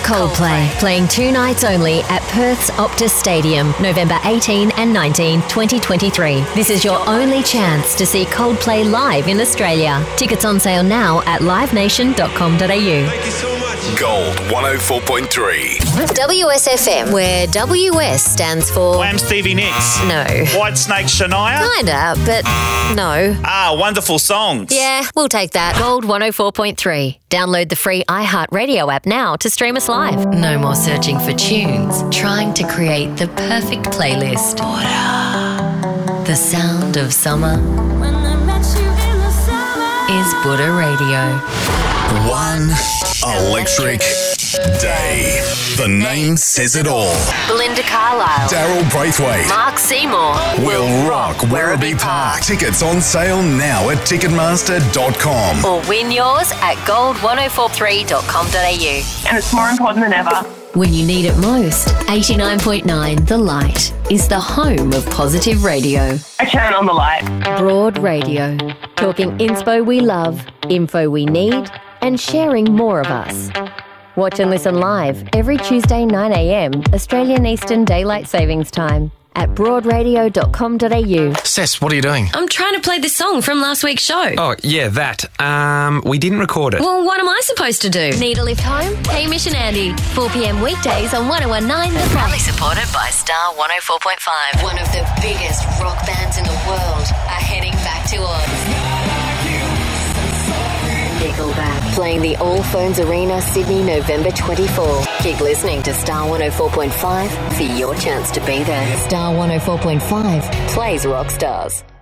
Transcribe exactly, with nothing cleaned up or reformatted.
Coldplay, playing two nights only at Perth's Optus Stadium, November eighteenth and nineteenth, twenty twenty-three. This is your only chance to see Coldplay live in Australia. Tickets on sale now at live nation dot com dot a u. Thank you so much. Gold one oh four point three. W S F M, where W S stands for... Wham Stevie Nicks. No. White Snake Shania. Kinda, but no. Ah, Wonderful Songs. Yeah, we'll take that. Gold one oh four point three. Download the free iHeartRadio app now to stream us live. No more searching for tunes, trying to create the perfect playlist. The sound of summer is Buddha Radio. One electric day. The name says it all. Belinda Carlisle. Daryl Braithwaite. Mark Seymour. Will rock Werribee Park. Tickets on sale now at ticketmaster dot com. Or win yours at gold one oh four three dot com dot a u. And it's more important than ever. When you need it most, eighty-nine point nine The Light is the home of positive radio. I turn on the light. Broad Radio. Talking inspo we love, info we need, and sharing more of us. Watch and listen live every Tuesday nine a m Australian Eastern Daylight Savings Time at broad radio dot com dot a u. Sess, what are you doing? I'm trying to play this song from last week's show. Oh, yeah, that. Um, we didn't record it. Well, what am I supposed to do? Need a lift home? Hamish and Andy, four p m weekdays on one oh one nine The Proudly supported by Star one oh four point five. One of the biggest rock bands in the world are heading back to Oz. Nickelback, playing the All Phones Arena, Sydney, November twenty-fourth. Keep listening to Star one oh four point five for your chance to be there. Star one oh four point five plays rock stars.